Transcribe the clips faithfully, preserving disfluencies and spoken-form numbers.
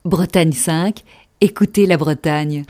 Bretagne cinq, écoutez la Bretagne.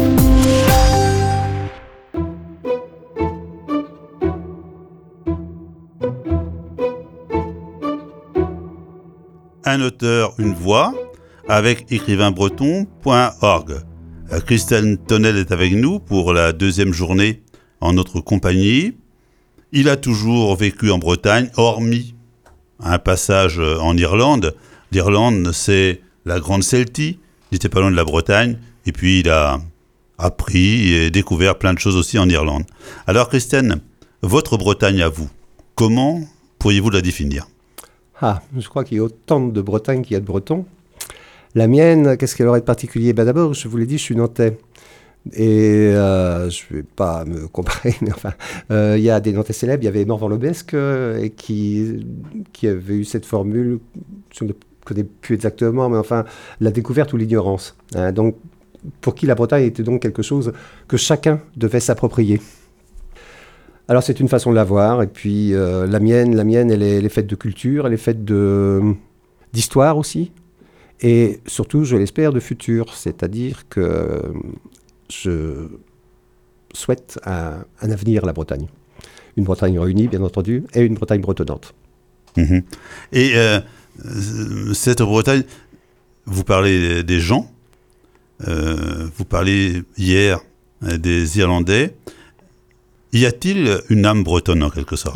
Un auteur, une voix, avec écrivain breton point org. Christian Tonnel est avec nous pour la deuxième journée en notre compagnie. Il a toujours vécu en Bretagne, hormis un passage en Irlande. L'Irlande, c'est la grande Celtie, il n'était pas loin de la Bretagne, et puis il a appris et découvert plein de choses aussi en Irlande. Alors Christian, votre Bretagne à vous, comment pourriez-vous la définir ? Ah, je crois qu'il y a autant de Bretagne qu'il y a de Bretons. La mienne, qu'est-ce qu'elle aurait de particulier ? Ben d'abord, je vous l'ai dit, je suis nantais. Et euh, je ne vais pas me comparer, mais enfin, il euh, y a des Nantais célèbres. Il y avait Morvan-l'Aubesque euh, et qui, qui avait eu cette formule, je ne connais plus exactement, mais enfin, la découverte ou l'ignorance. Hein, donc, pour qui la Bretagne était donc quelque chose que chacun devait s'approprier. Alors, c'est une façon de la voir. Et puis, euh, la mienne, la mienne, elle est, elle est faite de culture, elle est faite de, d'histoire aussi. Et surtout, je l'espère, de futur. C'est-à-dire que je souhaite un, un avenir à la Bretagne. Une Bretagne réunie, bien entendu, et une Bretagne bretonnante. Mmh. Et euh, cette Bretagne, vous parlez des gens, euh, vous parlez hier des Irlandais. Y a-t-il une âme bretonne en quelque sorte ?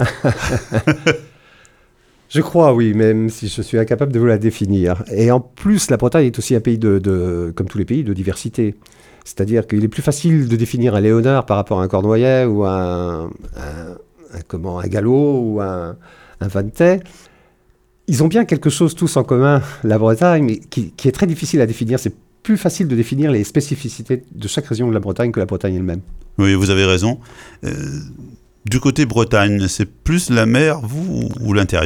Je crois, oui, même si je suis incapable de vous la définir. Et en plus, la Bretagne est aussi un pays, de, de, comme tous les pays, de diversité. C'est-à-dire qu'il est plus facile de définir un Léonard par rapport à un Cornouaillais ou un, un, un, comment, un Gallo ou un, un Vantais. Ils ont bien quelque chose tous en commun, la Bretagne, mais qui, qui est très difficile à définir. C'est plus facile de définir les spécificités de chaque région de la Bretagne que la Bretagne elle-même. Oui, vous avez raison. Euh, du côté Bretagne, c'est plus la mer, vous, ou, ou l'intérieur ?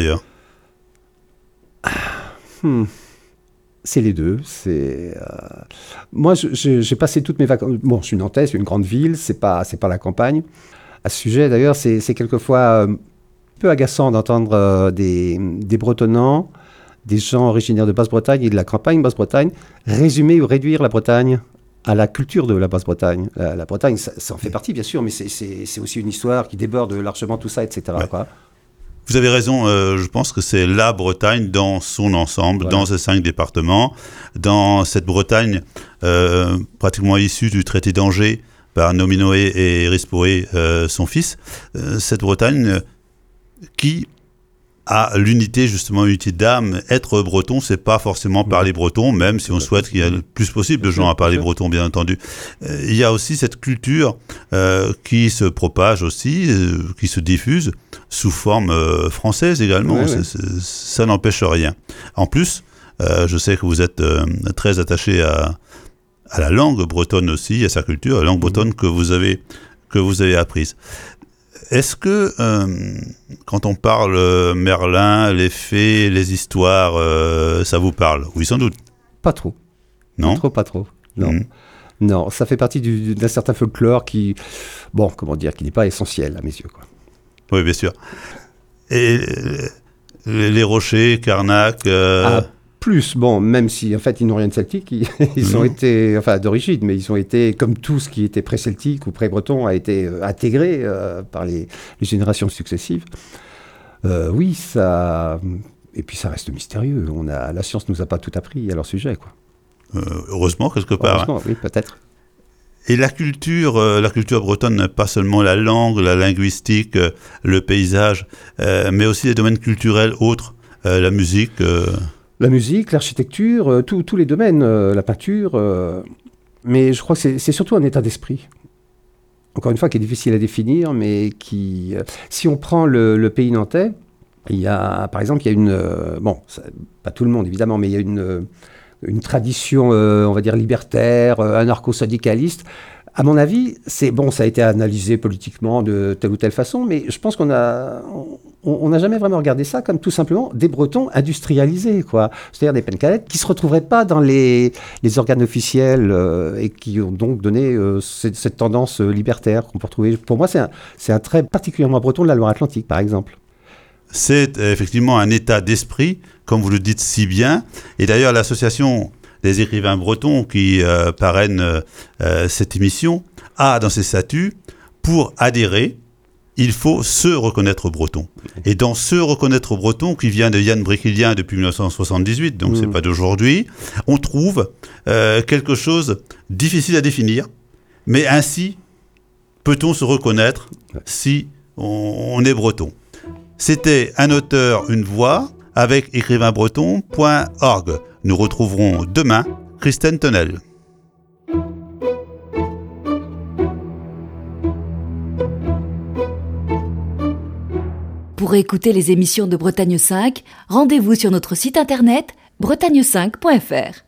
Hmm. C'est les deux. C'est, euh... Moi, je, je, j'ai passé toutes mes vacances... Bon, je suis nantais, c'est une grande ville, c'est pas, c'est pas la campagne. À ce sujet, d'ailleurs, c'est, c'est quelquefois euh, un peu agaçant d'entendre euh, des, des Bretonnants, des gens originaires de Basse-Bretagne et de la campagne Basse-Bretagne, résumer ou réduire la Bretagne à la culture de la Basse-Bretagne. La, la Bretagne, ça, ça en fait partie, bien sûr, mais c'est, c'est, c'est aussi une histoire qui déborde largement tout ça, et cetera. Ouais. Quoi. Vous avez raison, euh, je pense que c'est la Bretagne dans son ensemble, voilà. Dans ces cinq départements, dans cette Bretagne euh, pratiquement issue du traité d'Angers par Nominoé et Rispoé, euh, son fils, euh, cette Bretagne euh, qui a l'unité, justement, l'unité d'âme. Être breton, c'est pas forcément parler breton, même si on souhaite qu'il y ait le plus possible de gens à parler breton, bien entendu. Euh, il y a aussi cette culture euh, qui se propage aussi, euh, qui se diffuse sous forme euh, française également. Oui, c'est, oui. C'est, ça n'empêche rien. En plus, euh, je sais que vous êtes euh, très attaché à, à la langue bretonne aussi, à sa culture, la langue bretonne que vous avez, que vous avez apprise. Est-ce que, euh, quand on parle euh, Merlin, les fées, les histoires, euh, ça vous parle ? Oui, sans doute. Pas trop. Non ? Pas trop, pas trop. Non. Mmh. Non, ça fait partie du, d'un certain folklore qui, bon, comment dire, qui n'est pas essentiel à mes yeux, quoi. Oui, bien sûr. Et les, les rochers, Carnac... Euh... Ah, plus, bon, même si, en fait, ils n'ont rien de celtique, ils, ils mmh. ont été, enfin, d'origine, mais ils ont été, comme tout ce qui était pré-celtique ou pré-breton, a été euh, intégré euh, par les, les générations successives. Euh, oui, ça... Et puis, ça reste mystérieux. On a, la science ne nous a pas tout appris à leur sujet, quoi. Euh, heureusement, quelque part. Heureusement, hein. Oui, peut-être. Et la culture, euh, la culture bretonne, pas seulement la langue, la linguistique, euh, le paysage, euh, mais aussi les domaines culturels autres, euh, la musique... Euh... La musique, l'architecture, euh, tous les domaines, euh, la peinture, euh, mais je crois que c'est, c'est surtout un état d'esprit. Encore une fois, qui est difficile à définir, mais qui... Euh, si on prend le, le pays nantais, il y a, par exemple, il y a une... Euh, bon, ça, pas tout le monde, évidemment, mais il y a une, euh, une tradition, euh, on va dire, libertaire, euh, anarcho-syndicaliste. À mon avis, c'est bon, ça a été analysé politiquement de telle ou telle façon, mais je pense qu'on a, on n'a jamais vraiment regardé ça comme tout simplement des Bretons industrialisés, quoi. C'est-à-dire des Pencalettes qui ne se retrouveraient pas dans les, les organes officiels euh, et qui ont donc donné euh, cette, cette tendance libertaire qu'on peut retrouver. Pour moi, c'est un, c'est un trait particulièrement breton de la Loire-Atlantique, par exemple. C'est effectivement un état d'esprit, comme vous le dites si bien. Et d'ailleurs, l'association des écrivains bretons qui euh, parrainent euh, cette émission, a dans ses statuts, pour adhérer, il faut se reconnaître breton. Et dans se reconnaître breton, qui vient de Yann Bréquillien depuis mille neuf cent soixante-dix-huit, donc mmh. c'est pas d'aujourd'hui, on trouve euh, quelque chose difficile à définir, mais ainsi peut-on se reconnaître si on, on est breton. C'était un auteur, une voix, avec écrivain breton point org. Nous retrouverons demain Christine Tonnel. Pour écouter les émissions de Bretagne cinq, rendez-vous sur notre site internet bretagne cinq point f r.